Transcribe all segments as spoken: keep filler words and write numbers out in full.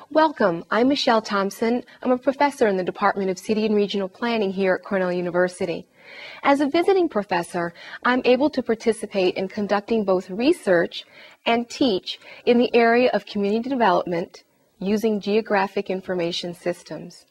Welcome. I'm Michelle Thompson. I'm a professor in the Department of City and Regional Planning here at Cornell University. As a visiting professor, I'm able to participate in conducting both research and teach in the area of community development using geographic information systems.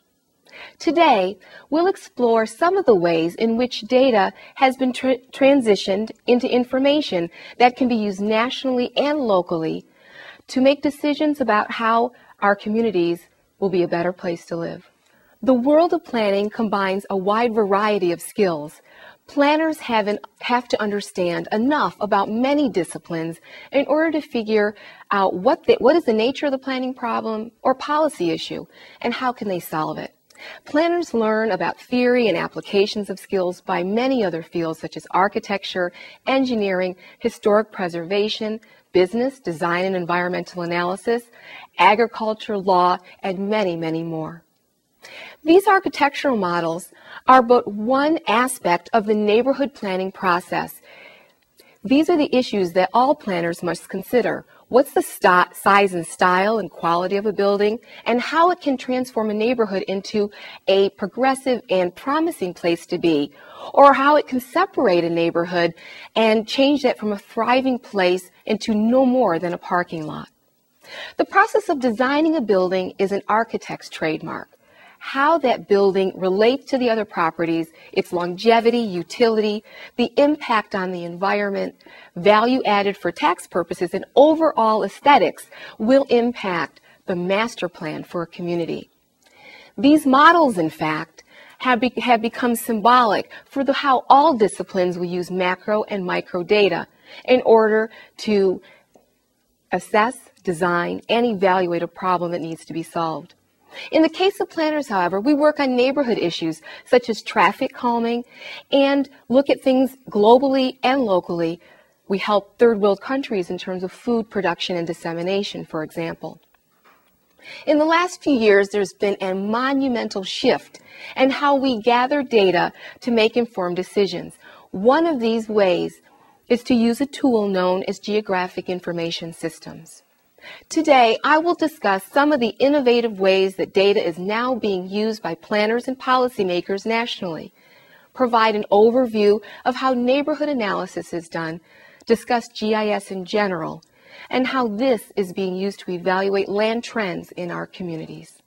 Today, we'll explore some of the ways in which data has been tra transitioned into information that can be used nationally and locally to make decisions about how our communities will be a better place to live. The world of planning combines a wide variety of skills. Planners have, an, have to understand enough about many disciplines in order to figure out what, the, what is the nature of the planning problem or policy issue and how can they solve it. Planners learn about theory and applications of skills by many other fields such as architecture, engineering, historic preservation, business, design and environmental analysis, agriculture, law, and many, many more. These architectural models are but one aspect of the neighborhood planning process. These are the issues that all planners must consider. What's the st- size and style and quality of a building, and how it can transform a neighborhood into a progressive and promising place to be, or how it can separate a neighborhood and change that from a thriving place into no more than a parking lot. The process of designing a building is an architect's trademark. How that building relates to the other properties, its longevity, utility, the impact on the environment, value added for tax purposes, and overall aesthetics will impact the master plan for a community. These models, in fact, have, be, have become symbolic for the, how all disciplines will use macro and micro data in order to assess, design, and evaluate a problem that needs to be solved. In the case of planners, however, we work on neighborhood issues such as traffic calming and look at things globally and locally. We help third world countries in terms of food production and dissemination, for example. In the last few years, there's been a monumental shift in how we gather data to make informed decisions. One of these ways is to use a tool known as geographic information systems. Today, I will discuss some of the innovative ways that data is now being used by planners and policymakers nationally, provide an overview of how neighborhood analysis is done, discuss G I S in general, and how this is being used to evaluate land trends in our communities.